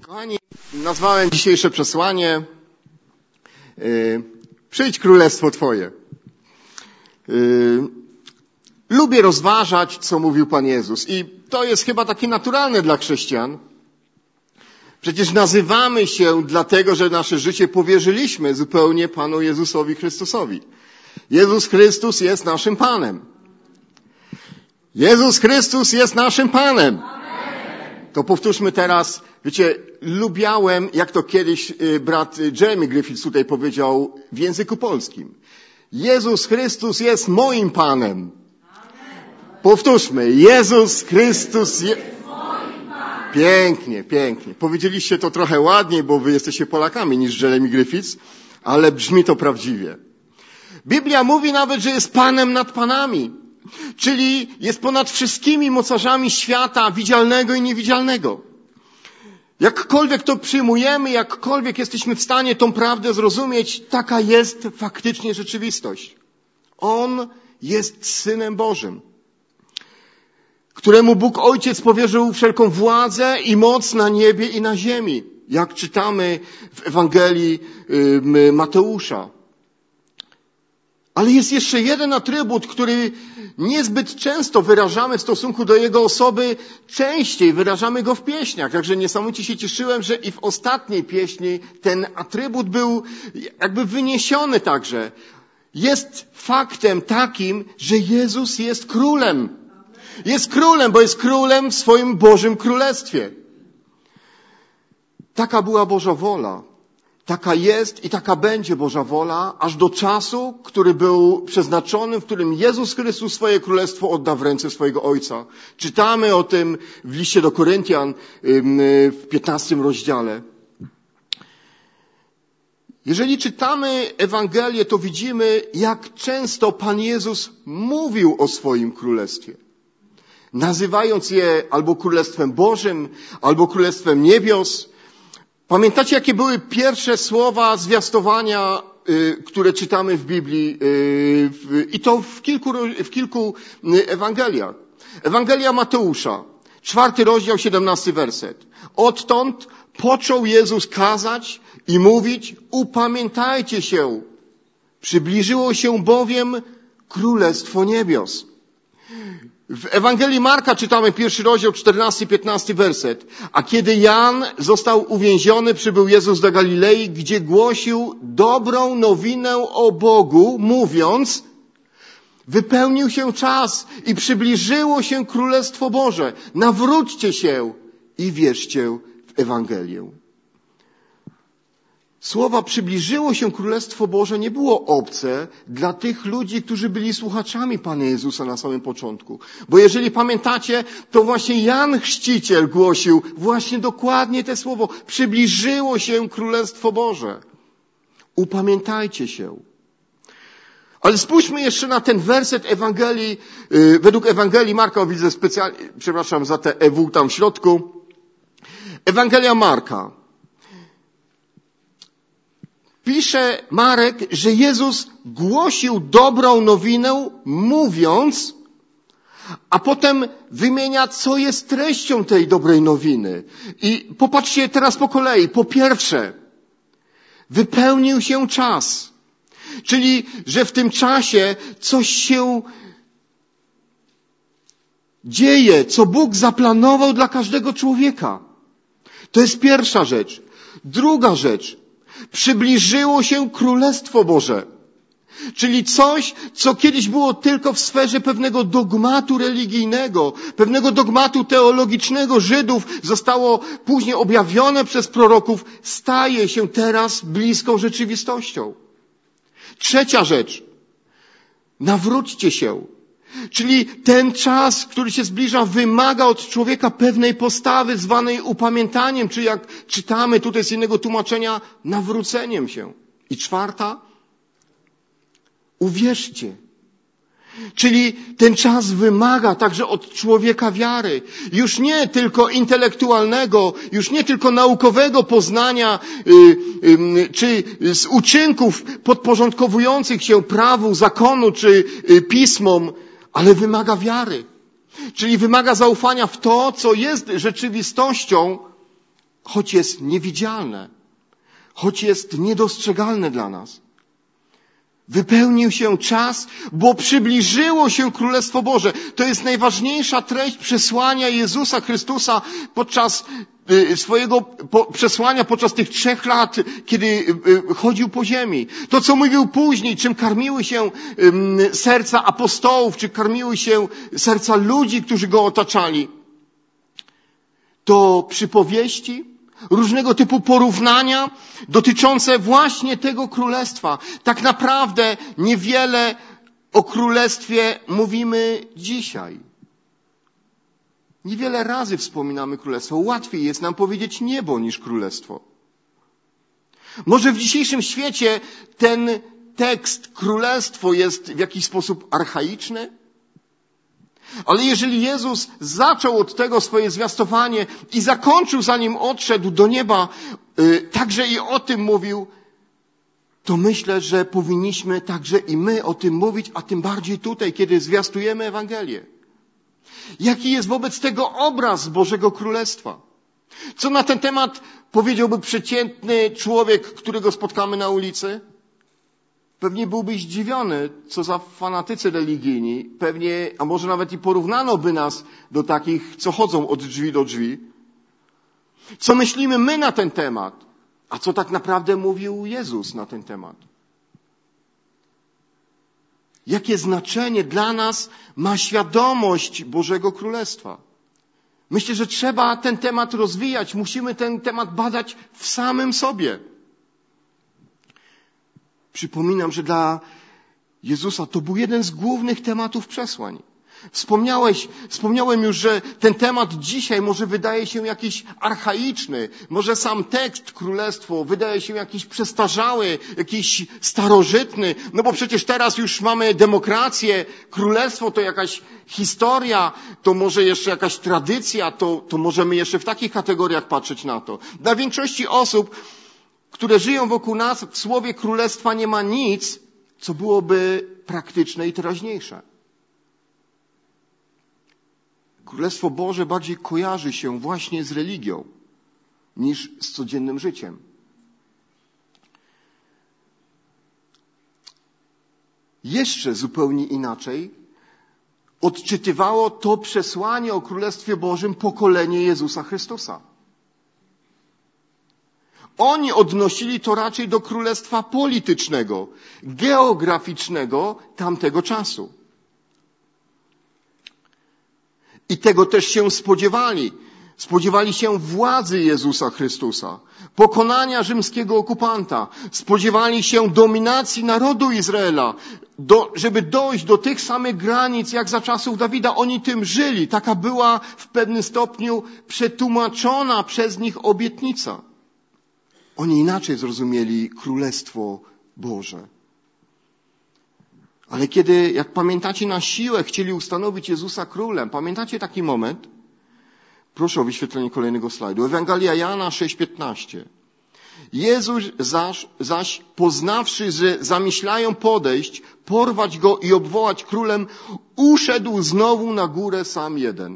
Kochani, nazwałem dzisiejsze przesłanie Przyjdź Królestwo Twoje. Lubię rozważać, co mówił Pan Jezus i to jest chyba takie naturalne dla chrześcijan. Przecież nazywamy się dlatego, że nasze życie powierzyliśmy zupełnie Panu Jezusowi Chrystusowi. Jezus Chrystus jest naszym Panem. Jezus Chrystus jest naszym Panem. To powtórzmy teraz. Wiecie, lubiałem, jak to kiedyś brat Jeremy Griffiths tutaj powiedział w języku polskim. Jezus Chrystus jest moim Panem. Powtórzmy. Jezus Chrystus jest moim Panem. Pięknie, pięknie. Powiedzieliście to trochę ładniej, bo wy jesteście Polakami niż Jeremy Griffiths, ale brzmi to prawdziwie. Biblia mówi nawet, że jest Panem nad Panami. Czyli jest ponad wszystkimi mocarzami świata widzialnego i niewidzialnego. Jakkolwiek to przyjmujemy, jakkolwiek jesteśmy w stanie tą prawdę zrozumieć, taka jest faktycznie rzeczywistość. On jest Synem Bożym, któremu Bóg Ojciec powierzył wszelką władzę i moc na niebie i na ziemi, jak czytamy w Ewangelii Mateusza. Ale jest jeszcze jeden atrybut, który niezbyt często wyrażamy w stosunku do Jego osoby, częściej wyrażamy go w pieśniach. Także niesamowicie się cieszyłem, że i w ostatniej pieśni ten atrybut był jakby wyniesiony także. Jest faktem takim, że Jezus jest królem. Jest królem, bo jest królem w swoim Bożym Królestwie. Taka była Boża wola. Taka jest i taka będzie Boża wola, aż do czasu, który był przeznaczony, w którym Jezus Chrystus swoje królestwo odda w ręce swojego Ojca. Czytamy o tym w liście do Koryntian w 15 rozdziale. Jeżeli czytamy Ewangelię, to widzimy, jak często Pan Jezus mówił o swoim królestwie. Nazywając je albo Królestwem Bożym, albo Królestwem Niebios. Pamiętacie, jakie były pierwsze słowa zwiastowania, które czytamy w Biblii? I to w kilku Ewangeliach. Ewangelia Mateusza, 4 rozdział, 17 werset. Odtąd począł Jezus kazać i mówić, upamiętajcie się. Przybliżyło się bowiem Królestwo Niebios. W Ewangelii Marka czytamy 1 rozdział, 14-15 werset. A kiedy Jan został uwięziony, przybył Jezus do Galilei, gdzie głosił dobrą nowinę o Bogu, mówiąc, wypełnił się czas i przybliżyło się Królestwo Boże. Nawróćcie się i wierzcie w Ewangelię. Słowa przybliżyło się Królestwo Boże nie było obce dla tych ludzi, którzy byli słuchaczami Pana Jezusa na samym początku. Bo jeżeli pamiętacie, to właśnie Jan Chrzciciel głosił właśnie dokładnie te słowo. Przybliżyło się Królestwo Boże. Upamiętajcie się. Ale spójrzmy jeszcze na ten werset Ewangelii, według Ewangelii Marka, widzę specjalnie, przepraszam za te EW tam w środku. Ewangelia Marka. Pisze Marek, że Jezus głosił dobrą nowinę, mówiąc, a potem wymienia, co jest treścią tej dobrej nowiny. I popatrzcie teraz po kolei. Po pierwsze, wypełnił się czas. Czyli, że w tym czasie coś się dzieje, co Bóg zaplanował dla każdego człowieka. To jest pierwsza rzecz. Druga rzecz. Przybliżyło się Królestwo Boże. Czyli coś, co kiedyś było tylko w sferze pewnego dogmatu religijnego, pewnego dogmatu teologicznego Żydów, zostało później objawione przez proroków, staje się teraz bliską rzeczywistością. Trzecia rzecz. Nawróćcie się. Czyli ten czas, który się zbliża, wymaga od człowieka pewnej postawy zwanej upamiętaniem, czy jak czytamy tutaj z innego tłumaczenia, nawróceniem się. I czwarta, uwierzcie. Czyli ten czas wymaga także od człowieka wiary. Już nie tylko intelektualnego, już nie tylko naukowego poznania, czy z uczynków podporządkowujących się prawu, zakonu, czy pismom, ale wymaga wiary. Czyli wymaga zaufania w to, co jest rzeczywistością choć jest niewidzialne, choć jest niedostrzegalne dla nas. Wypełnił się czas, bo przybliżyło się Królestwo Boże. To jest najważniejsza treść przesłania Jezusa Chrystusa podczas swojego przesłania, podczas tych 3 lat, kiedy chodził po ziemi. To, co mówił później, czym karmiły się serca apostołów, czy karmiły się serca ludzi, którzy go otaczali. To przypowieści, różnego typu porównania dotyczące właśnie tego królestwa. Tak naprawdę niewiele o królestwie mówimy dzisiaj. Niewiele razy wspominamy królestwo. Łatwiej jest nam powiedzieć niebo niż królestwo. Może w dzisiejszym świecie ten tekst królestwo jest w jakiś sposób archaiczny? Ale jeżeli Jezus zaczął od tego swoje zwiastowanie i zakończył, zanim odszedł do nieba, także i o tym mówił, to myślę, że powinniśmy także i my o tym mówić, a tym bardziej tutaj, kiedy zwiastujemy Ewangelię. Jaki jest wobec tego obraz Bożego Królestwa? Co na ten temat powiedziałby przeciętny człowiek, którego spotkamy na ulicy? Pewnie byłbyś zdziwiony, co za fanatycy religijni. Pewnie, a może nawet i porównano by nas do takich, co chodzą od drzwi do drzwi. Co myślimy my na ten temat? A co tak naprawdę mówił Jezus na ten temat? Jakie znaczenie dla nas ma świadomość Bożego Królestwa? Myślę, że trzeba ten temat rozwijać. Musimy ten temat badać w samym sobie. Przypominam, że dla Jezusa to był jeden z głównych tematów przesłań. Wspomniałem już, że ten temat dzisiaj może wydaje się jakiś archaiczny. Może sam tekst królestwo wydaje się jakiś przestarzały, jakiś starożytny. No bo przecież teraz już mamy demokrację. Królestwo to jakaś historia, to może jeszcze jakaś tradycja, to możemy jeszcze w takich kategoriach patrzeć na to. Dla większości osób, które żyją wokół nas, w słowie królestwa nie ma nic, co byłoby praktyczne i teraźniejsze. Królestwo Boże bardziej kojarzy się właśnie z religią niż z codziennym życiem. Jeszcze zupełnie inaczej odczytywało to przesłanie o Królestwie Bożym pokolenie Jezusa Chrystusa. Oni odnosili to raczej do królestwa politycznego, geograficznego tamtego czasu. I tego też się spodziewali. Spodziewali się władzy Jezusa Chrystusa, pokonania rzymskiego okupanta. Spodziewali się dominacji narodu Izraela, żeby dojść do tych samych granic jak za czasów Dawida. Oni tym żyli. Taka była w pewnym stopniu przetłumaczona przez nich obietnica. Oni inaczej zrozumieli Królestwo Boże. Ale kiedy, jak pamiętacie, na siłę chcieli ustanowić Jezusa królem, pamiętacie taki moment? Proszę o wyświetlenie kolejnego slajdu. Ewangelia Jana 6,15. Jezus zaś poznawszy, że zamyślają podejść, porwać go i obwołać królem, uszedł znowu na górę sam jeden.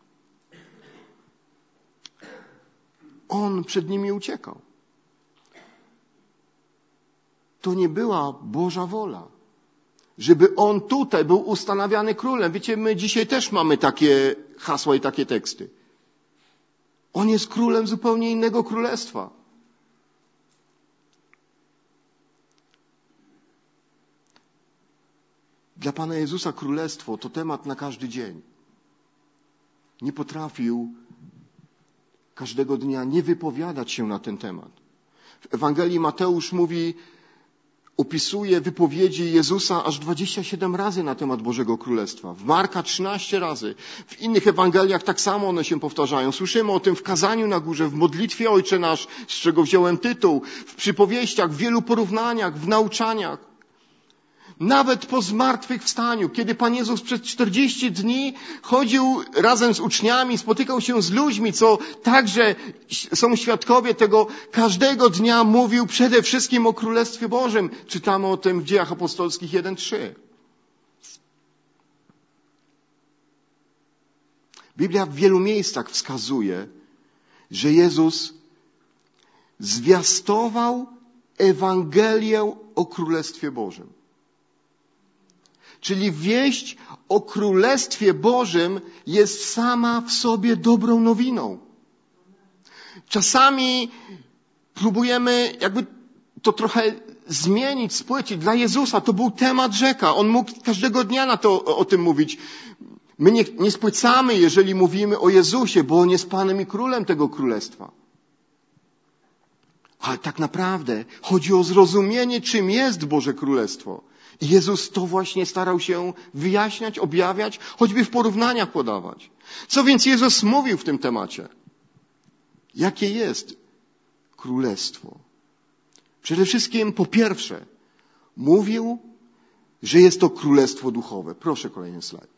On przed nimi uciekał. To nie była Boża wola, żeby on tutaj był ustanawiany królem. Wiecie, my dzisiaj też mamy takie hasła i takie teksty. On jest królem zupełnie innego królestwa. Dla Pana Jezusa królestwo to temat na każdy dzień. Nie potrafił każdego dnia nie wypowiadać się na ten temat. W Ewangelii Mateusz opisuje wypowiedzi Jezusa aż 27 razy na temat Bożego Królestwa. W Marka 13 razy. W innych Ewangeliach tak samo one się powtarzają. Słyszymy o tym w kazaniu na górze, w modlitwie Ojcze Nasz, z czego wziąłem tytuł, w przypowieściach, w wielu porównaniach, w nauczaniach. Nawet po zmartwychwstaniu, kiedy Pan Jezus przez 40 dni chodził razem z uczniami, spotykał się z ludźmi, co także są świadkowie tego, każdego dnia mówił przede wszystkim o Królestwie Bożym. Czytamy o tym w Dziejach Apostolskich 1:3. Biblia w wielu miejscach wskazuje, że Jezus zwiastował Ewangelię o Królestwie Bożym. Czyli wieść o Królestwie Bożym jest sama w sobie dobrą nowiną. Czasami próbujemy jakby to trochę zmienić, spłycić. Dla Jezusa to był temat rzeka. On mógł każdego dnia o tym mówić. My nie spłycamy, jeżeli mówimy o Jezusie, bo On jest Panem i Królem tego Królestwa. Ale tak naprawdę chodzi o zrozumienie, czym jest Boże Królestwo. I Jezus to właśnie starał się wyjaśniać, objawiać, choćby w porównaniach podawać. Co więc Jezus mówił w tym temacie? Jakie jest Królestwo? Przede wszystkim, po pierwsze, mówił, że jest to Królestwo Duchowe. Proszę, kolejny slajd.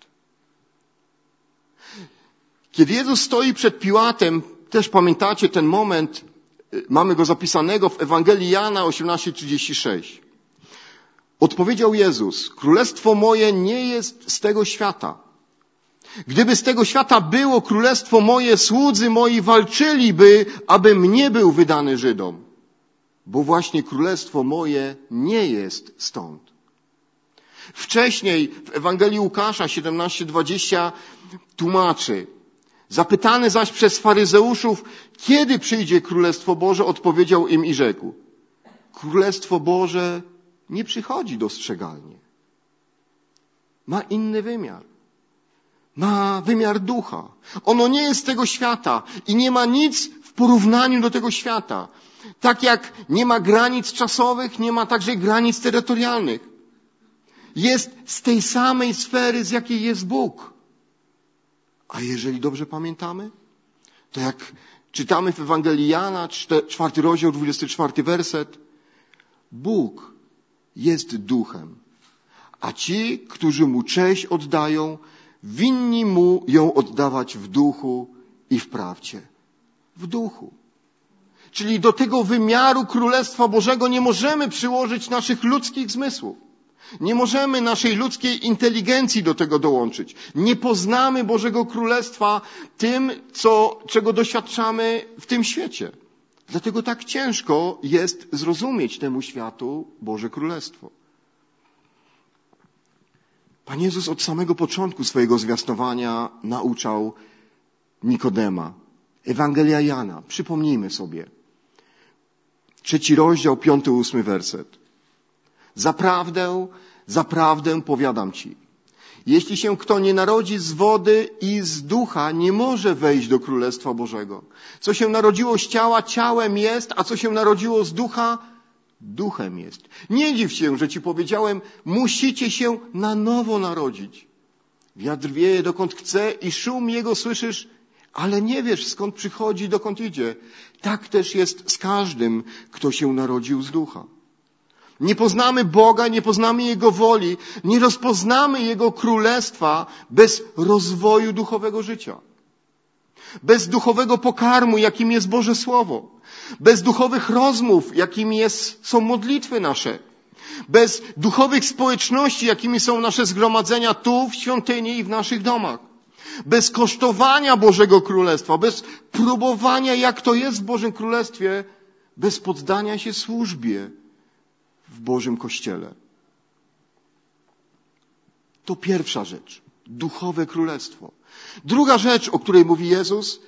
Kiedy Jezus stoi przed Piłatem, też pamiętacie ten moment, mamy go zapisanego w Ewangelii Jana 18:36. Odpowiedział Jezus, Królestwo moje nie jest z tego świata. Gdyby z tego świata było Królestwo moje, słudzy moi walczyliby, abym nie był wydany Żydom. Bo właśnie Królestwo moje nie jest stąd. Wcześniej w Ewangelii Łukasza 17:20 tłumaczy, zapytany zaś przez faryzeuszów, kiedy przyjdzie Królestwo Boże, odpowiedział im i rzekł, Królestwo Boże nie przychodzi dostrzegalnie. Ma inny wymiar. Ma wymiar ducha. Ono nie jest z tego świata i nie ma nic w porównaniu do tego świata. Tak jak nie ma granic czasowych, nie ma także granic terytorialnych. Jest z tej samej sfery, z jakiej jest Bóg. A jeżeli dobrze pamiętamy, to jak czytamy w Ewangelii Jana, 4 rozdział, 24 werset, Bóg jest duchem, a ci, którzy Mu cześć oddają, winni Mu ją oddawać w duchu i w prawdzie. W duchu. Czyli do tego wymiaru Królestwa Bożego nie możemy przyłożyć naszych ludzkich zmysłów. Nie możemy naszej ludzkiej inteligencji do tego dołączyć. Nie poznamy Bożego Królestwa tym, czego doświadczamy w tym świecie. Dlatego tak ciężko jest zrozumieć temu światu Boże Królestwo. Pan Jezus od samego początku swojego zwiastowania nauczał Nikodema. Ewangelia Jana, przypomnijmy sobie. 3 rozdział, 5-8 werset. Zaprawdę, zaprawdę powiadam ci, jeśli się kto nie narodzi z wody i z ducha, nie może wejść do Królestwa Bożego. Co się narodziło z ciała, ciałem jest, a co się narodziło z ducha, duchem jest. Nie dziw się, że ci powiedziałem, musicie się na nowo narodzić. Wiatr wieje dokąd chce i szum jego słyszysz, ale nie wiesz skąd przychodzi i dokąd idzie. Tak też jest z każdym, kto się narodził z ducha. Nie poznamy Boga, nie poznamy Jego woli, nie rozpoznamy Jego królestwa bez rozwoju duchowego życia. Bez duchowego pokarmu, jakim jest Boże Słowo. Bez duchowych rozmów, jakimi są modlitwy nasze. Bez duchowych społeczności, jakimi są nasze zgromadzenia tu, w świątyni i w naszych domach. Bez kosztowania Bożego Królestwa, bez próbowania, jak to jest w Bożym Królestwie, bez poddania się służbie w Bożym Kościele. To pierwsza rzecz. Duchowe Królestwo. Druga rzecz, o której mówi Jezus,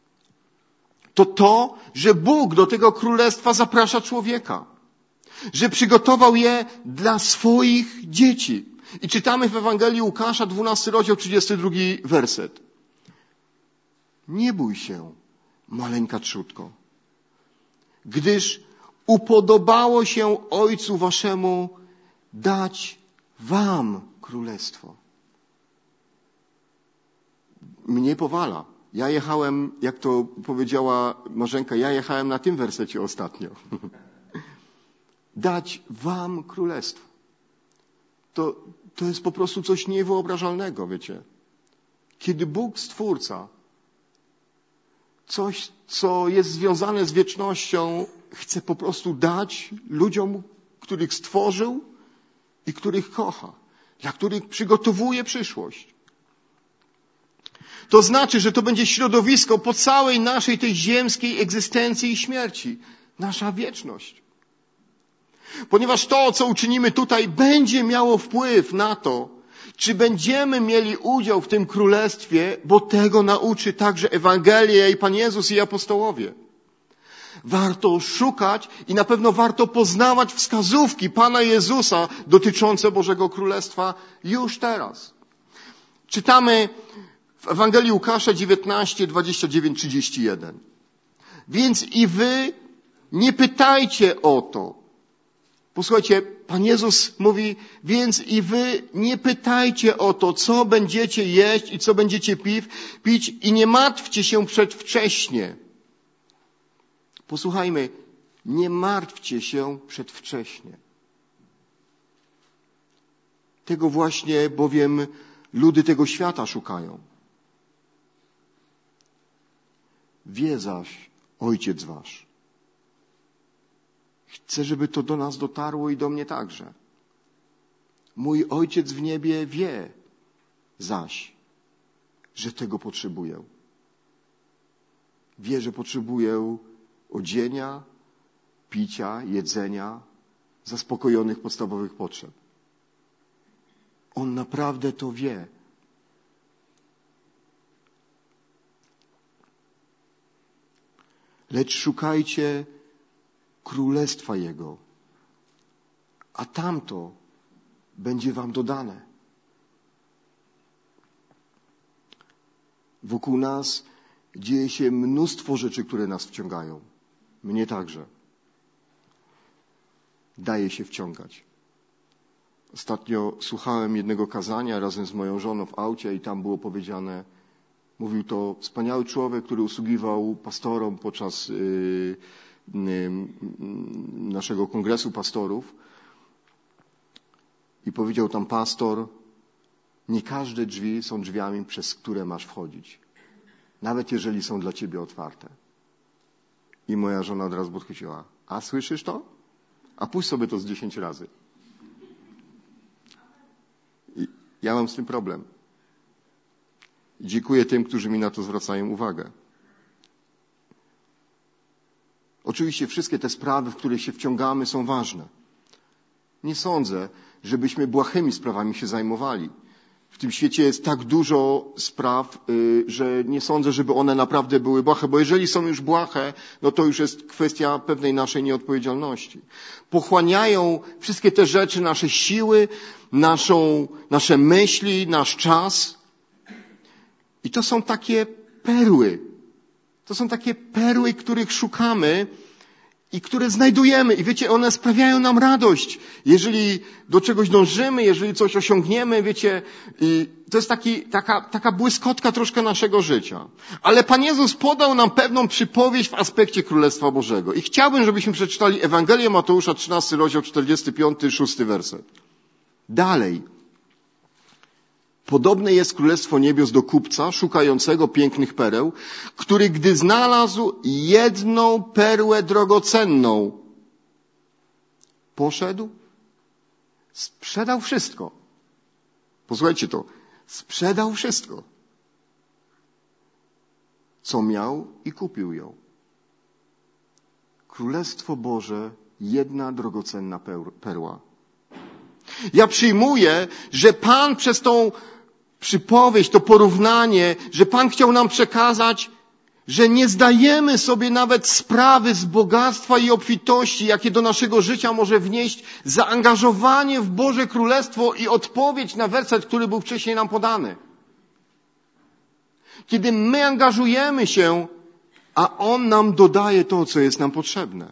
to, że Bóg do tego Królestwa zaprasza człowieka. Że przygotował je dla swoich dzieci. I czytamy w Ewangelii Łukasza, 12 rozdział, 32 werset. Nie bój się, maleńka trzódko, gdyż upodobało się Ojcu Waszemu dać Wam Królestwo. Mnie powala. Ja jechałem, jak to powiedziała Marzenka, ja jechałem na tym wersecie ostatnio. Dać Wam Królestwo. To jest po prostu coś niewyobrażalnego, wiecie. Kiedy Bóg Stwórca, coś, co jest związane z wiecznością, chce po prostu dać ludziom, których stworzył i których kocha, dla których przygotowuje przyszłość. To znaczy, że to będzie środowisko po całej naszej tej ziemskiej egzystencji i śmierci. nasza wieczność. Ponieważ to, co uczynimy tutaj, będzie miało wpływ na to, czy będziemy mieli udział w tym królestwie, bo tego nauczy także Ewangelia i Pan Jezus i apostołowie. Warto szukać i na pewno warto poznawać wskazówki Pana Jezusa dotyczące Bożego Królestwa już teraz. Czytamy w Ewangelii Łukasza 19, 29, 31. Więc i wy nie pytajcie o to. Posłuchajcie, Pan Jezus mówi, więc i wy nie pytajcie o to, co będziecie jeść i co będziecie pić i nie martwcie się przedwcześnie. Posłuchajmy, nie martwcie się przedwcześnie. Tego właśnie bowiem ludy tego świata szukają. Wie zaś Ojciec wasz. Chcę, żeby to do nas dotarło i do mnie także. Mój Ojciec w niebie wie zaś, że tego potrzebuję. Wie, że potrzebuję odzienia, picia, jedzenia, zaspokojonych podstawowych potrzeb. On naprawdę to wie. Lecz szukajcie Królestwa Jego, a tamto będzie wam dodane. Wokół nas dzieje się mnóstwo rzeczy, które nas wciągają. Mnie także. Daje się wciągać. Ostatnio słuchałem jednego kazania razem z moją żoną w aucie i tam było powiedziane, mówił to wspaniały człowiek, który usługiwał pastorom podczas naszego kongresu pastorów i powiedział tam pastor, nie każde drzwi są drzwiami, przez które masz wchodzić. Nawet jeżeli są dla ciebie otwarte. I moja żona od razu podchwyciła. A słyszysz to? A puść sobie to z 10 razy. I ja mam z tym problem. I dziękuję tym, którzy mi na to zwracają uwagę. Oczywiście wszystkie te sprawy, w które się wciągamy, są ważne. Nie sądzę, żebyśmy błahymi sprawami się zajmowali. W tym świecie jest tak dużo spraw, że nie sądzę, żeby one naprawdę były błahe, bo jeżeli są już błahe, no to już jest kwestia pewnej naszej nieodpowiedzialności. Pochłaniają wszystkie te rzeczy nasze siły, nasze myśli, nasz czas. I to są takie perły. To są takie perły, których szukamy i które znajdujemy. I wiecie, one sprawiają nam radość. Jeżeli do czegoś dążymy, jeżeli coś osiągniemy, wiecie, to jest taka błyskotka troszkę naszego życia. Ale Pan Jezus podał nam pewną przypowieść w aspekcie Królestwa Bożego. I chciałbym, żebyśmy przeczytali Ewangelię Mateusza, 13 rozdział, 45, 6 werset. Dalej. Podobne jest Królestwo Niebios do kupca szukającego pięknych pereł, który gdy znalazł jedną perłę drogocenną, poszedł, sprzedał wszystko. Posłuchajcie to. Sprzedał wszystko, co miał i kupił ją. Królestwo Boże, jedna drogocenna perła. Ja przyjmuję, że Pan przez tą przypowieść, to porównanie, że Pan chciał nam przekazać, że nie zdajemy sobie nawet sprawy z bogactwa i obfitości, jakie do naszego życia może wnieść zaangażowanie w Boże Królestwo i odpowiedź na werset, który był wcześniej nam podany. Kiedy my angażujemy się, a On nam dodaje to, co jest nam potrzebne.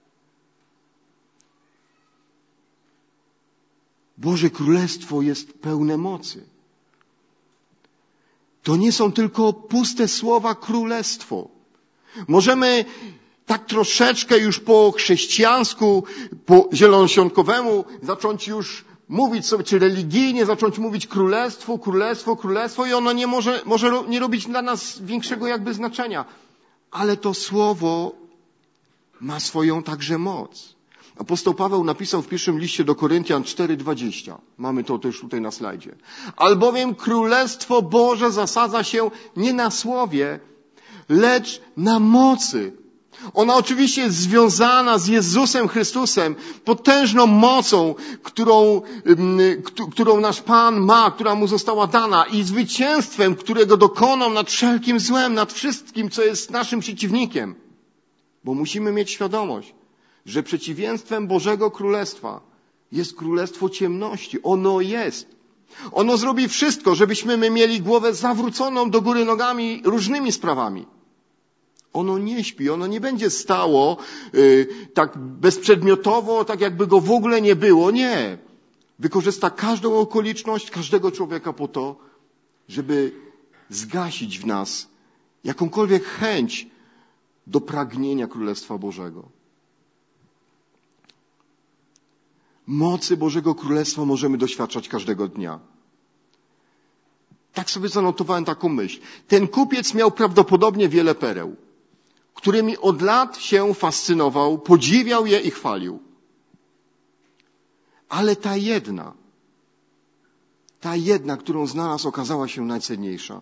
Boże Królestwo jest pełne mocy. To nie są tylko puste słowa królestwo. Możemy tak troszeczkę już po chrześcijańsku, po zielonoświątkowemu zacząć już mówić sobie, czy religijnie zacząć mówić królestwo, królestwo, królestwo i ono nie może nie robić dla nas większego jakby znaczenia. Ale to słowo ma swoją także moc. Apostoł Paweł napisał w pierwszym liście do Koryntian 4:20. Mamy to też tutaj na slajdzie. Albowiem Królestwo Boże zasadza się nie na słowie, lecz na mocy. Ona oczywiście jest związana z Jezusem Chrystusem, potężną mocą, którą nasz Pan ma, która Mu została dana i zwycięstwem, którego dokonał nad wszelkim złem, nad wszystkim, co jest naszym przeciwnikiem. Bo musimy mieć świadomość, że przeciwieństwem Bożego Królestwa jest Królestwo ciemności. Ono jest. Ono zrobi wszystko, żebyśmy my mieli głowę zawróconą do góry nogami różnymi sprawami. Ono nie śpi, ono nie będzie stało tak bezprzedmiotowo, tak jakby go w ogóle nie było. Nie. Wykorzysta każdą okoliczność, każdego człowieka po to, żeby zgasić w nas jakąkolwiek chęć do pragnienia Królestwa Bożego. Mocy Bożego Królestwa możemy doświadczać każdego dnia. Tak sobie zanotowałem taką myśl. Ten kupiec miał prawdopodobnie wiele pereł, którymi od lat się fascynował, podziwiał je i chwalił. Ale ta jedna, którą znalazł, okazała się najcenniejsza.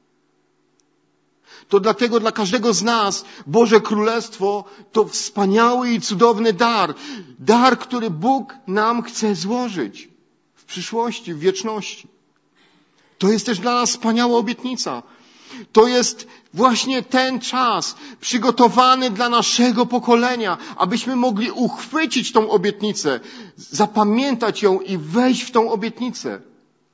To dlatego dla każdego z nas Boże Królestwo to wspaniały i cudowny dar. Dar, który Bóg nam chce złożyć w przyszłości, w wieczności. To jest też dla nas wspaniała obietnica. To jest właśnie ten czas przygotowany dla naszego pokolenia, abyśmy mogli uchwycić tą obietnicę, zapamiętać ją i wejść w tą obietnicę.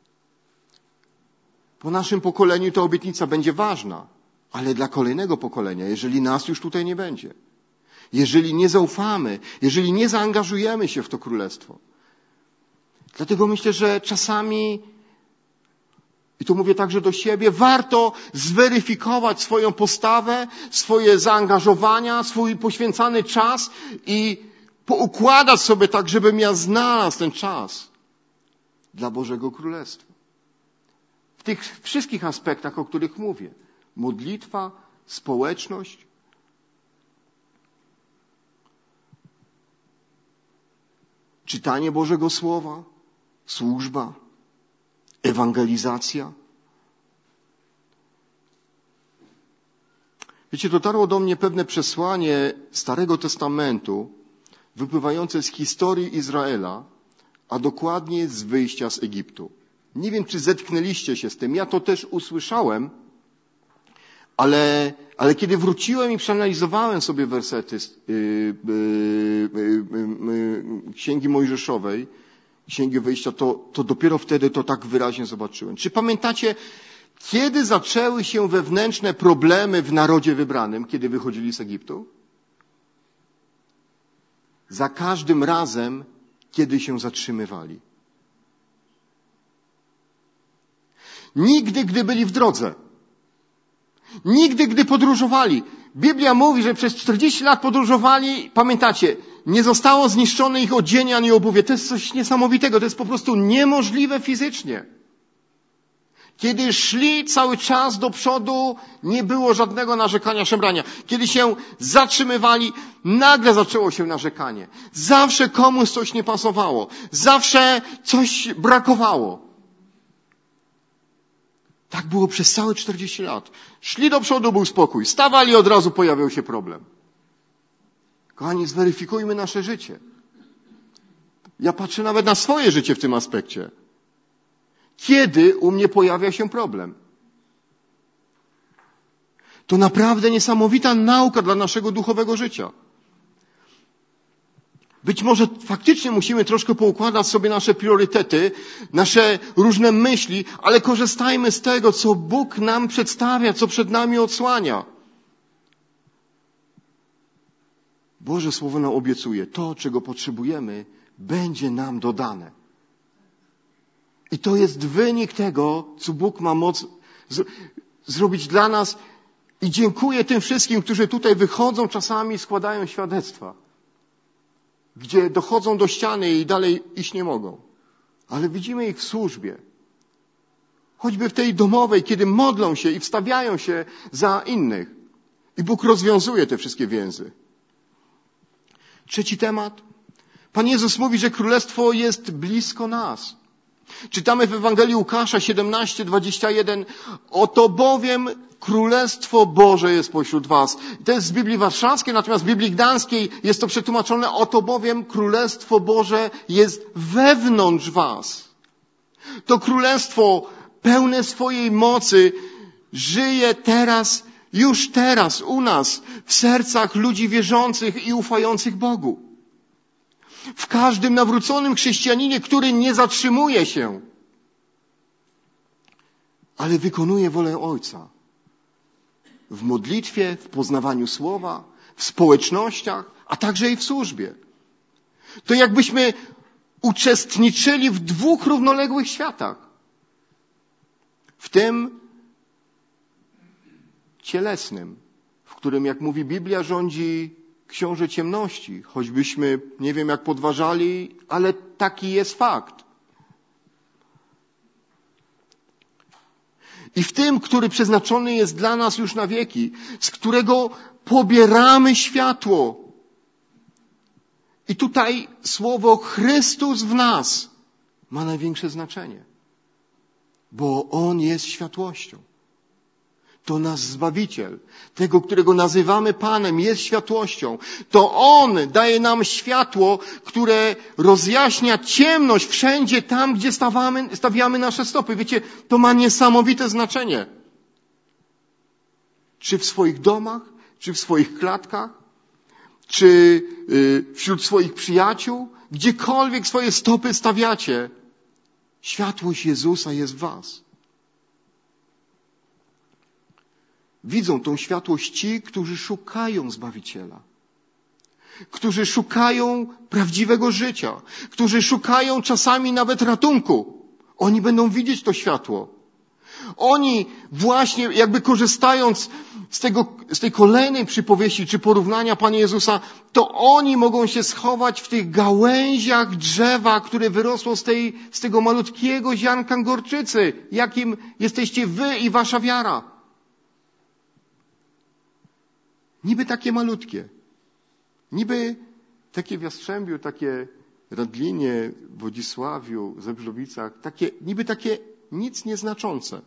Po naszym pokoleniu ta obietnica będzie ważna, ale dla kolejnego pokolenia, jeżeli nas już tutaj nie będzie, jeżeli nie zaufamy, jeżeli nie zaangażujemy się w to królestwo. Dlatego myślę, że czasami, i to mówię także do siebie, warto zweryfikować swoją postawę, swoje zaangażowania, swój poświęcany czas i poukładać sobie tak, żebym ja znalazł ten czas dla Bożego Królestwa. W tych wszystkich aspektach, o których mówię. Modlitwa, społeczność. Czytanie Bożego Słowa, służba, ewangelizacja. Wiecie, dotarło do mnie pewne przesłanie Starego Testamentu, wypływające z historii Izraela, a dokładnie z wyjścia z Egiptu. Nie wiem, czy zetknęliście się z tym. Ja to też usłyszałem, ale kiedy wróciłem i przeanalizowałem sobie wersety Księgi Mojżeszowej, Księgi Wyjścia, to dopiero wtedy to tak wyraźnie zobaczyłem. Czy pamiętacie, kiedy zaczęły się wewnętrzne problemy w narodzie wybranym, kiedy wychodzili z Egiptu? Za każdym razem, kiedy się zatrzymywali. Nigdy, gdy byli w drodze. Nigdy, gdy podróżowali. Biblia mówi, że przez 40 lat podróżowali, pamiętacie, nie zostało zniszczone ich odzienie ani obuwie. To jest coś niesamowitego, to jest po prostu niemożliwe fizycznie. Kiedy szli cały czas do przodu, nie było żadnego narzekania, szemrania. Kiedy się zatrzymywali, nagle zaczęło się narzekanie. Zawsze komuś coś nie pasowało. Zawsze coś brakowało. Tak było przez całe 40 lat. Szli do przodu, był spokój. Stawali, od razu pojawiał się problem. Kochani, zweryfikujmy nasze życie. Ja patrzę nawet na swoje życie w tym aspekcie. Kiedy u mnie pojawia się problem? To naprawdę niesamowita nauka dla naszego duchowego życia. Być może faktycznie musimy troszkę poukładać sobie nasze priorytety, nasze różne myśli, ale korzystajmy z tego, co Bóg nam przedstawia, co przed nami odsłania. Boże Słowo nam obiecuje, to, czego potrzebujemy, będzie nam dodane. I to jest wynik tego, co Bóg ma moc zrobić dla nas. I dziękuję tym wszystkim, którzy tutaj wychodzą czasami i składają świadectwa, gdzie dochodzą do ściany i dalej iść nie mogą. Ale widzimy ich w służbie. Choćby w tej domowej, kiedy modlą się i wstawiają się za innych. I Bóg rozwiązuje te wszystkie więzy. Trzeci temat. Pan Jezus mówi, że Królestwo jest blisko nas. Czytamy w Ewangelii Łukasza 17:21. Oto bowiem Królestwo Boże jest pośród was. To jest z Biblii Warszawskiej, natomiast w Biblii Gdańskiej jest to przetłumaczone. Oto bowiem Królestwo Boże jest wewnątrz was. To Królestwo pełne swojej mocy żyje teraz, już teraz u nas, w sercach ludzi wierzących i ufających Bogu. W każdym nawróconym chrześcijaninie, który nie zatrzymuje się, ale wykonuje wolę Ojca. W modlitwie, w poznawaniu Słowa, w społecznościach, a także i w służbie. To jakbyśmy uczestniczyli w dwóch równoległych światach. W tym cielesnym, w którym, jak mówi Biblia, rządzi książę ciemności, choćbyśmy nie wiem jak podważali, ale taki jest fakt. I w tym, który przeznaczony jest dla nas już na wieki, z którego pobieramy światło. I tutaj słowo Chrystus w nas ma największe znaczenie, bo On jest światłością. To nasz Zbawiciel, tego, którego nazywamy Panem, jest światłością. To On daje nam światło, które rozjaśnia ciemność wszędzie tam, gdzie stawiamy nasze stopy. Wiecie, to ma niesamowite znaczenie. Czy w swoich domach, czy w swoich klatkach, czy wśród swoich przyjaciół, gdziekolwiek swoje stopy stawiacie, światłość Jezusa jest w was. Widzą tą światłość ci, którzy szukają Zbawiciela, którzy szukają prawdziwego życia, którzy szukają czasami nawet ratunku. Oni będą widzieć to światło. Oni właśnie jakby korzystając z tej kolejnej przypowieści czy porównania Pana Jezusa, to oni mogą się schować w tych gałęziach drzewa, które wyrosło z tego malutkiego ziarnka gorczycy, jakim jesteście wy i wasza wiara. Niby takie malutkie. Niby takie w Jastrzębiu, takie Radlinie, w Wodzisławiu, Zebrzowicach, niby takie nic nieznaczące.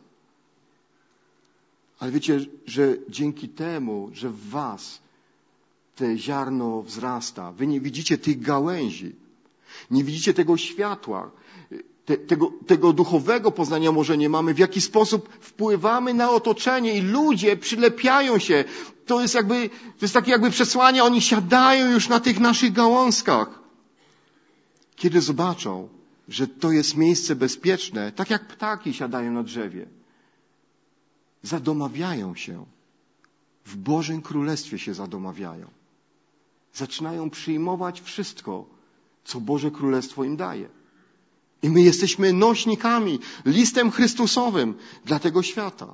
Ale wiecie, że dzięki temu, że w was te ziarno wzrasta, wy nie widzicie tych gałęzi, nie widzicie tego światła, tego duchowego poznania może nie mamy, w jaki sposób wpływamy na otoczenie i ludzie przylepiają się. To jest takie jakby przesłanie, oni siadają już na tych naszych gałązkach. Kiedy zobaczą, że to jest miejsce bezpieczne, tak jak ptaki siadają na drzewie, zadomawiają się. W Bożym Królestwie się zadomawiają. Zaczynają przyjmować wszystko, co Boże Królestwo im daje. I my jesteśmy nośnikami, listem Chrystusowym dla tego świata.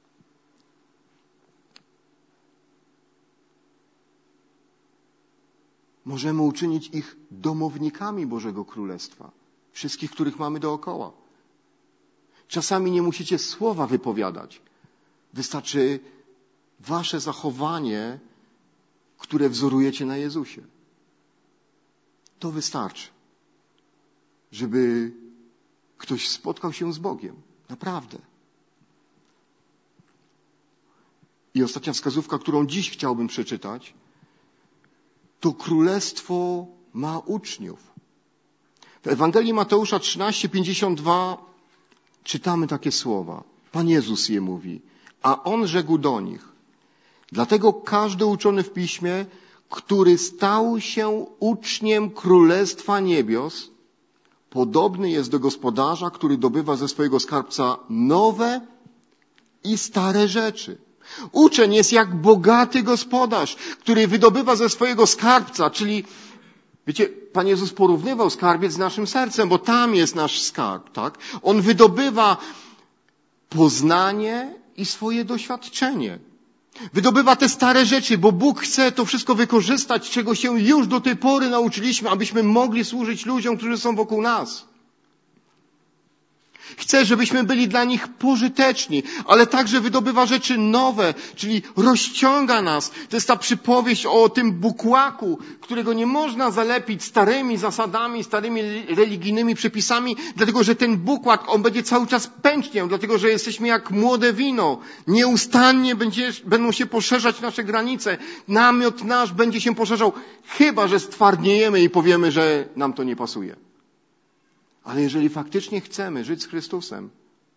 Możemy uczynić ich domownikami Bożego Królestwa. Wszystkich, których mamy dookoła. Czasami nie musicie słowa wypowiadać. Wystarczy wasze zachowanie, które wzorujecie na Jezusie. To wystarczy, żeby ktoś spotkał się z Bogiem. Naprawdę. I ostatnia wskazówka, którą dziś chciałbym przeczytać, to Królestwo ma uczniów. W Ewangelii Mateusza 13:52 czytamy takie słowa. Pan Jezus je mówi. A On rzekł do nich. Dlatego każdy uczony w Piśmie, który stał się uczniem Królestwa Niebios, podobny jest do gospodarza, który dobywa ze swojego skarbca nowe i stare rzeczy. Uczeń jest jak bogaty gospodarz, który wydobywa ze swojego skarbca, czyli, wiecie, Pan Jezus porównywał skarbiec z naszym sercem, bo tam jest nasz skarb, tak? On wydobywa poznanie i swoje doświadczenie. Wydobywa te stare rzeczy, bo Bóg chce to wszystko wykorzystać, czego się już do tej pory nauczyliśmy, abyśmy mogli służyć ludziom, którzy są wokół nas. Chce, żebyśmy byli dla nich pożyteczni, ale także wydobywa rzeczy nowe, czyli rozciąga nas. To jest ta przypowieść o tym bukłaku, którego nie można zalepić starymi zasadami, starymi religijnymi przepisami, dlatego że ten bukłak, on będzie cały czas pęczniał, dlatego że jesteśmy jak młode wino. Nieustannie będą się poszerzać nasze granice. Namiot nasz będzie się poszerzał, chyba że stwardniejemy i powiemy, że nam to nie pasuje. Ale jeżeli faktycznie chcemy żyć z Chrystusem,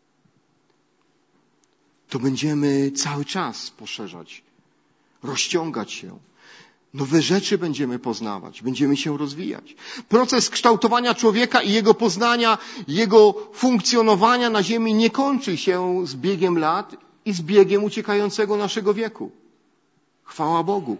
to będziemy cały czas poszerzać, rozciągać się. Nowe rzeczy będziemy poznawać, będziemy się rozwijać. Proces kształtowania człowieka i jego poznania, jego funkcjonowania na ziemi nie kończy się z biegiem lat i z biegiem uciekającego naszego wieku. Chwała Bogu.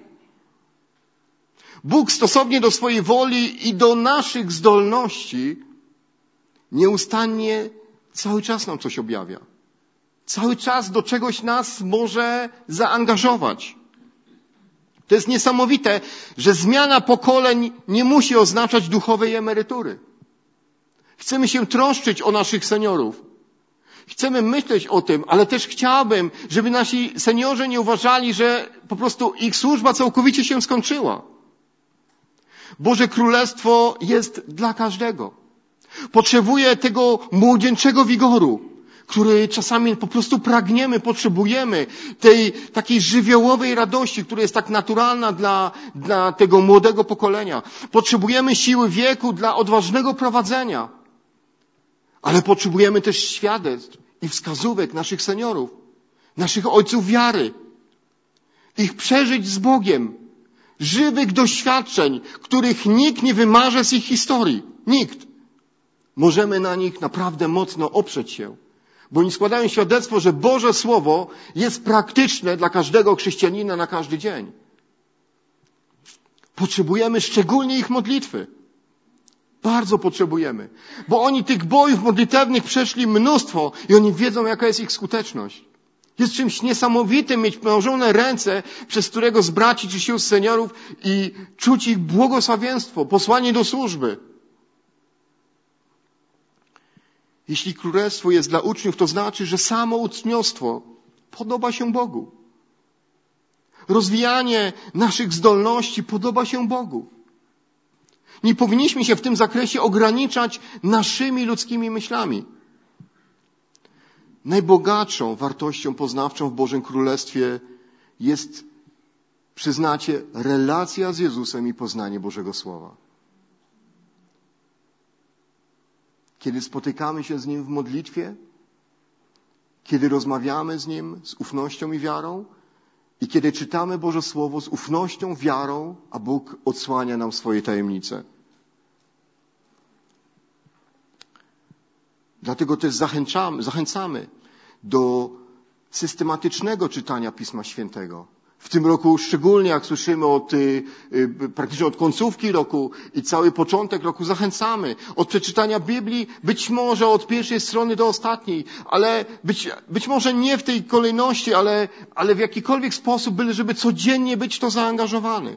Bóg stosownie do swojej woli i do naszych zdolności nieustannie cały czas nam coś objawia. Cały czas do czegoś nas może zaangażować. To jest niesamowite, że zmiana pokoleń nie musi oznaczać duchowej emerytury. Chcemy się troszczyć o naszych seniorów. Chcemy myśleć o tym, ale też chciałbym, żeby nasi seniorzy nie uważali, że po prostu ich służba całkowicie się skończyła. Boże Królestwo jest dla każdego. Potrzebuje tego młodzieńczego wigoru, który czasami po prostu pragniemy, potrzebujemy tej takiej żywiołowej radości, która jest tak naturalna dla tego młodego pokolenia. Potrzebujemy siły wieku dla odważnego prowadzenia, ale potrzebujemy też świadectw i wskazówek naszych seniorów, naszych ojców wiary, ich przeżyć z Bogiem, żywych doświadczeń, których nikt nie wymarze z ich historii. Nikt. Możemy na nich naprawdę mocno oprzeć się, bo oni składają świadectwo, że Boże Słowo jest praktyczne dla każdego chrześcijanina na każdy dzień. Potrzebujemy szczególnie ich modlitwy. Bardzo potrzebujemy, bo oni tych bojów modlitewnych przeszli mnóstwo i oni wiedzą, jaka jest ich skuteczność. Jest czymś niesamowitym mieć położone ręce, przez którego z braci czy sióstr seniorów i czuć ich błogosławieństwo, posłanie do służby. Jeśli królestwo jest dla uczniów, to znaczy, że samo uczniostwo podoba się Bogu. Rozwijanie naszych zdolności podoba się Bogu. Nie powinniśmy się w tym zakresie ograniczać naszymi ludzkimi myślami. Najbogatszą wartością poznawczą w Bożym Królestwie jest, przyznacie, relacja z Jezusem i poznanie Bożego Słowa. Kiedy spotykamy się z Nim w modlitwie, kiedy rozmawiamy z Nim z ufnością i wiarą i kiedy czytamy Boże Słowo z ufnością, wiarą, a Bóg odsłania nam swoje tajemnice. Dlatego też zachęcamy do systematycznego czytania Pisma Świętego. W tym roku szczególnie, jak słyszymy praktycznie od końcówki roku i cały początek roku, zachęcamy od przeczytania Biblii, być może od pierwszej strony do ostatniej, ale być może nie w tej kolejności, ale w jakikolwiek sposób, byle żeby codziennie być w to zaangażowany.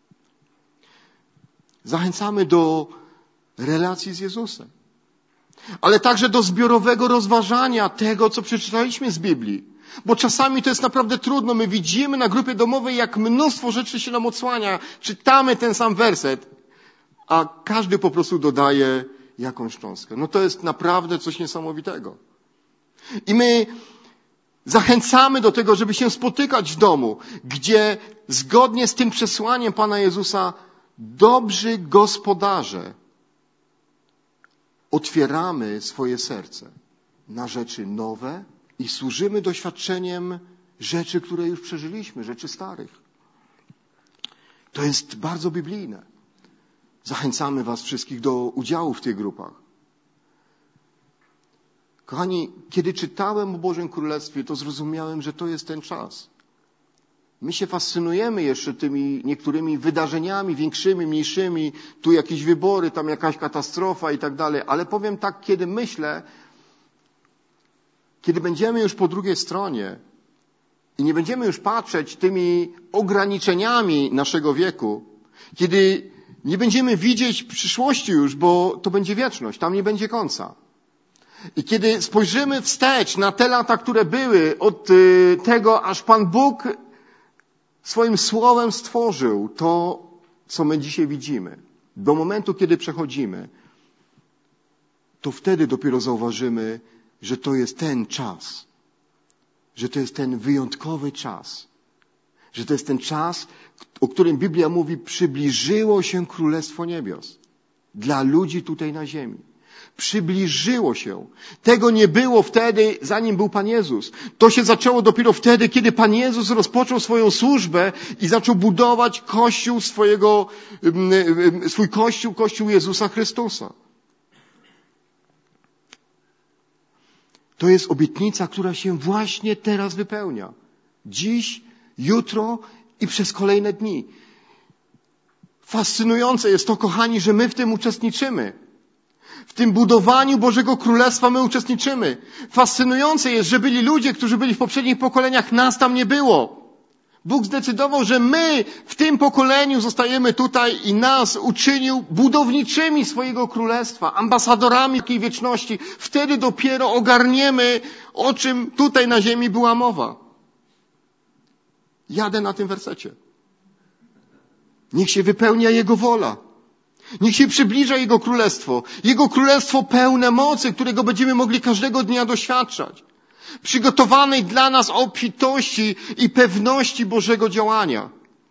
Zachęcamy do relacji z Jezusem, ale także do zbiorowego rozważania tego, co przeczytaliśmy z Biblii. Bo czasami to jest naprawdę trudno. My widzimy na grupie domowej, jak mnóstwo rzeczy się nam odsłania. Czytamy ten sam werset, a każdy po prostu dodaje jakąś cząstkę. No to jest naprawdę coś niesamowitego. I my zachęcamy do tego, żeby się spotykać w domu, gdzie zgodnie z tym przesłaniem Pana Jezusa dobrzy gospodarze otwieramy swoje serce na rzeczy nowe i służymy doświadczeniem rzeczy, które już przeżyliśmy, rzeczy starych. To jest bardzo biblijne. Zachęcamy was wszystkich do udziału w tych grupach. Kochani, kiedy czytałem o Bożym Królestwie, to zrozumiałem, że to jest ten czas. My się fascynujemy jeszcze tymi niektórymi wydarzeniami większymi, mniejszymi, tu jakieś wybory, tam jakaś katastrofa i tak dalej, ale powiem tak, kiedy myślę, kiedy będziemy już po drugiej stronie i nie będziemy już patrzeć tymi ograniczeniami naszego wieku, kiedy nie będziemy widzieć przyszłości już, bo to będzie wieczność, tam nie będzie końca. I kiedy spojrzymy wstecz na te lata, które były od tego, aż Pan Bóg swoim słowem stworzył to, co my dzisiaj widzimy, do momentu, kiedy przechodzimy, to wtedy dopiero zauważymy, że to jest ten czas, że to jest ten wyjątkowy czas, że to jest ten czas, o którym Biblia mówi, przybliżyło się Królestwo Niebios dla ludzi tutaj na ziemi. Przybliżyło się. Tego nie było wtedy, zanim był Pan Jezus. To się zaczęło dopiero wtedy, kiedy Pan Jezus rozpoczął swoją służbę i zaczął budować Kościół swój Kościół, Kościół Jezusa Chrystusa. To jest obietnica, która się właśnie teraz wypełnia. Dziś, jutro i przez kolejne dni. Fascynujące jest to, kochani, że my w tym uczestniczymy. W tym budowaniu Bożego Królestwa my uczestniczymy. Fascynujące jest, że byli ludzie, którzy byli w poprzednich pokoleniach, nas tam nie było. Bóg zdecydował, że my w tym pokoleniu zostajemy tutaj i nas uczynił budowniczymi swojego Królestwa, ambasadorami takiej wieczności. Wtedy dopiero ogarniemy, o czym tutaj na ziemi była mowa. Jadę na tym wersecie. Niech się wypełnia Jego wola. Niech się przybliża Jego Królestwo. Jego Królestwo pełne mocy, którego będziemy mogli każdego dnia doświadczać. Przygotowanej dla nas obfitości i pewności Bożego działania.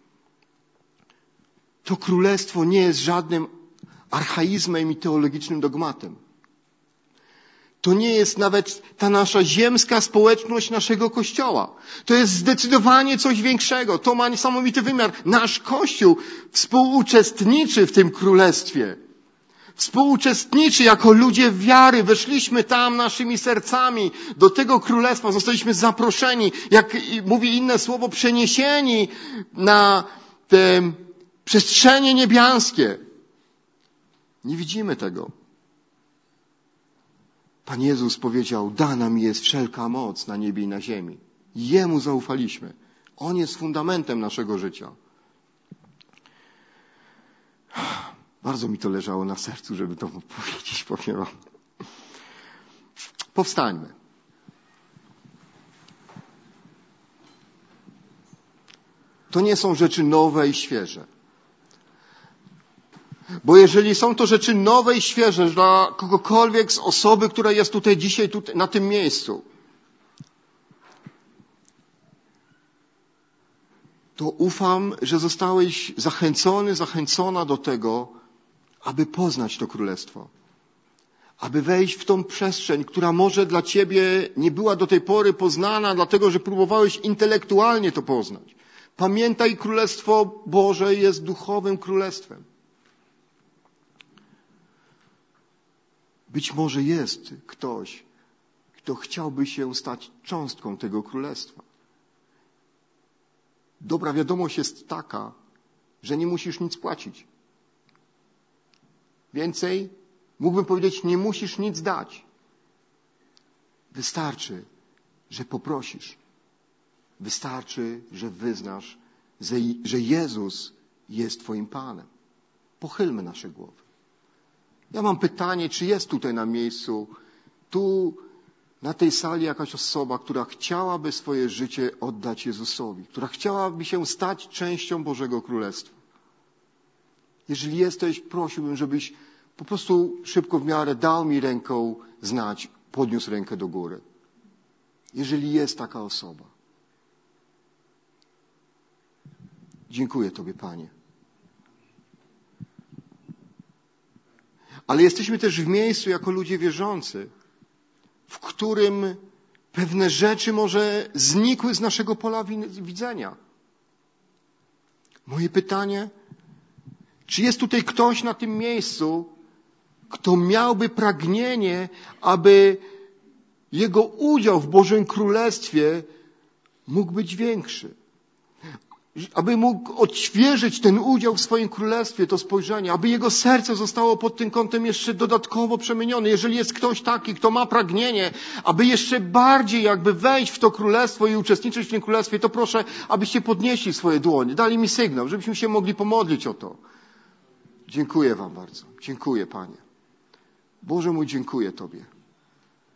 To Królestwo nie jest żadnym archaizmem i teologicznym dogmatem. To nie jest nawet ta nasza ziemska społeczność naszego Kościoła. To jest zdecydowanie coś większego. To ma niesamowity wymiar. Nasz Kościół współuczestniczy w tym Królestwie. Współuczestniczy jako ludzie wiary. Weszliśmy tam naszymi sercami do tego Królestwa. Zostaliśmy zaproszeni, jak mówi inne słowo, przeniesieni na te przestrzenie niebiańskie. Nie widzimy tego. Pan Jezus powiedział, dana mi jest wszelka moc na niebie i na ziemi. Jemu zaufaliśmy. On jest fundamentem naszego życia. Bardzo mi to leżało na sercu, żeby to powiedzieć, powiem wam. Powstańmy. To nie są rzeczy nowe i świeże. Bo jeżeli są to rzeczy nowe i świeże dla kogokolwiek z osoby, która jest tutaj dzisiaj, na tym miejscu, to ufam, że zostałeś zachęcony, zachęcona do tego, aby poznać to Królestwo. Aby wejść w tą przestrzeń, która może dla ciebie nie była do tej pory poznana, dlatego że próbowałeś intelektualnie to poznać. Pamiętaj, Królestwo Boże jest duchowym królestwem. Być może jest ktoś, kto chciałby się stać cząstką tego królestwa. Dobra wiadomość jest taka, że nie musisz nic płacić. Więcej, mógłbym powiedzieć, nie musisz nic dać. Wystarczy, że poprosisz. Wystarczy, że wyznasz, że Jezus jest twoim Panem. Pochylmy nasze głowy. Ja mam pytanie, czy jest tutaj na miejscu, tu na tej sali jakaś osoba, która chciałaby swoje życie oddać Jezusowi, która chciałaby się stać częścią Bożego Królestwa. Jeżeli jesteś, prosiłbym, żebyś po prostu szybko w miarę dał mi ręką znać, podniósł rękę do góry. Jeżeli jest taka osoba. Dziękuję Tobie, Panie. Ale jesteśmy też w miejscu jako ludzie wierzący, w którym pewne rzeczy może znikły z naszego pola widzenia. Moje pytanie, czy jest tutaj ktoś na tym miejscu, kto miałby pragnienie, aby jego udział w Bożym Królestwie mógł być większy? Aby mógł odświeżyć ten udział w swoim królestwie, to spojrzenie, aby jego serce zostało pod tym kątem jeszcze dodatkowo przemienione. Jeżeli jest ktoś taki, kto ma pragnienie, aby jeszcze bardziej jakby wejść w to królestwo i uczestniczyć w tym królestwie, to proszę, abyście podnieśli swoje dłonie, dali mi sygnał, żebyśmy się mogli pomodlić o to. Dziękuję wam bardzo. Dziękuję, Panie. Boże mój, dziękuję Tobie.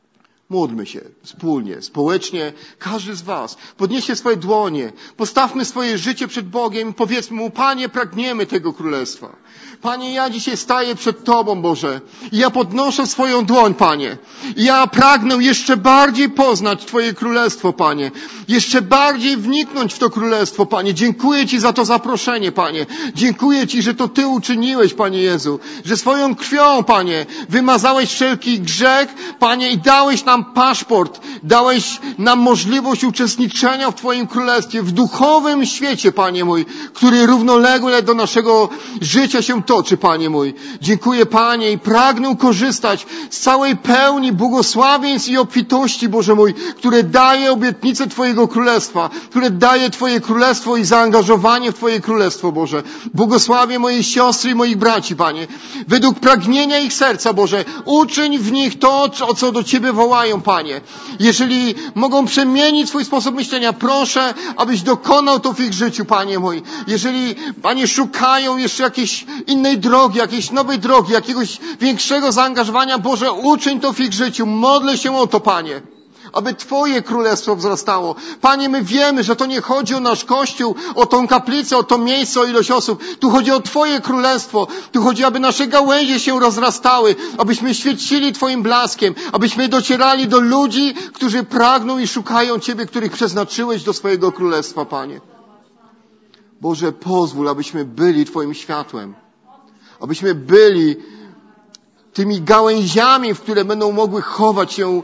Módlmy się wspólnie, społecznie, każdy z was. Podnieście swoje dłonie, postawmy swoje życie przed Bogiem i powiedzmy Mu, Panie, pragniemy tego Królestwa. Panie, ja dzisiaj staję przed Tobą, Boże, i ja podnoszę swoją dłoń, Panie. I ja pragnę jeszcze bardziej poznać Twoje Królestwo, Panie. Jeszcze bardziej wniknąć w to Królestwo, Panie. Dziękuję Ci za to zaproszenie, Panie. Dziękuję Ci, że to Ty uczyniłeś, Panie Jezu. Że swoją krwią, Panie, wymazałeś wszelki grzech, Panie, i dałeś nam paszport. Dałeś nam możliwość uczestniczenia w Twoim Królestwie, w duchowym świecie, Panie mój, który równolegle do naszego życia się toczy, Panie mój. Dziękuję, Panie, i pragnę korzystać z całej pełni błogosławieństw i obfitości, Boże mój, które daje obietnicę Twojego Królestwa, które daje Twoje Królestwo i zaangażowanie w Twoje Królestwo, Boże. Błogosławię moje siostry i moich braci, Panie. Według pragnienia ich serca, Boże, uczyń w nich to, o co do Ciebie wołają, Panie. Jeżeli mogą przemienić swój sposób myślenia, proszę, abyś dokonał to w ich życiu, Panie mój. Jeżeli, Panie, szukają jeszcze jakiejś innej drogi, jakiejś nowej drogi, jakiegoś większego zaangażowania, Boże, uczyń to w ich życiu. Modlę się o to, Panie, aby Twoje Królestwo wzrastało. Panie, my wiemy, że to nie chodzi o nasz Kościół, o tą kaplicę, o to miejsce, o ilość osób. Tu chodzi o Twoje Królestwo. Tu chodzi, aby nasze gałęzie się rozrastały, abyśmy świecili Twoim blaskiem, abyśmy docierali do ludzi, którzy pragną i szukają Ciebie, których przeznaczyłeś do swojego Królestwa, Panie. Boże, pozwól, abyśmy byli Twoim światłem. Abyśmy byli tymi gałęziami, w które będą mogły chować się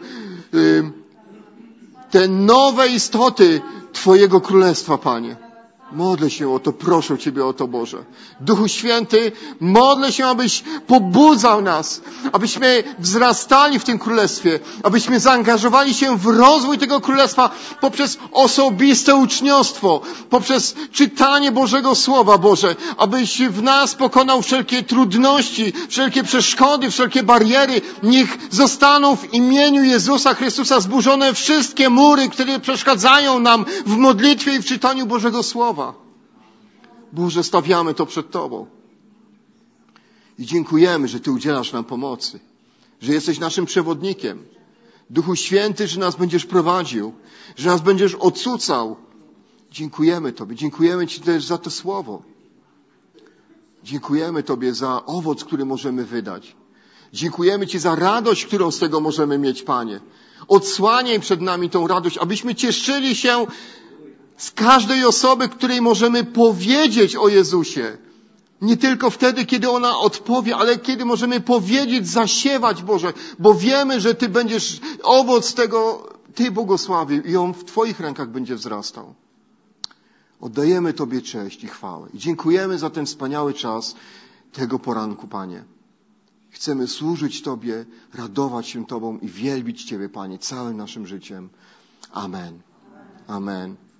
te nowe istoty Twojego Królestwa, Panie. Modlę się o to, proszę Ciebie o to, Boże. Duchu Święty, modlę się, abyś pobudzał nas, abyśmy wzrastali w tym Królestwie, abyśmy zaangażowali się w rozwój tego Królestwa poprzez osobiste uczniostwo, poprzez czytanie Bożego Słowa, Boże, abyś w nas pokonał wszelkie trudności, wszelkie przeszkody, wszelkie bariery. Niech zostaną w imieniu Jezusa Chrystusa zburzone wszystkie mury, które przeszkadzają nam w modlitwie i w czytaniu Bożego Słowa. Boże, stawiamy to przed Tobą. I dziękujemy, że Ty udzielasz nam pomocy, że jesteś naszym przewodnikiem. Duchu Święty, że nas będziesz prowadził, że nas będziesz ocucał. Dziękujemy Tobie. Dziękujemy Ci też za to Słowo. Dziękujemy Tobie za owoc, który możemy wydać. Dziękujemy Ci za radość, którą z tego możemy mieć, Panie. Odsłaniaj przed nami tą radość, abyśmy cieszyli się z każdej osoby, której możemy powiedzieć o Jezusie. Nie tylko wtedy, kiedy ona odpowie, ale kiedy możemy powiedzieć, zasiewać, Boże, bo wiemy, że Ty będziesz owoc tego, Ty błogosławił i on w Twoich rękach będzie wzrastał. Oddajemy Tobie cześć i chwałę. I dziękujemy za ten wspaniały czas tego poranku, Panie. Chcemy służyć Tobie, radować się Tobą i wielbić Ciebie, Panie, całym naszym życiem. Amen. Amen.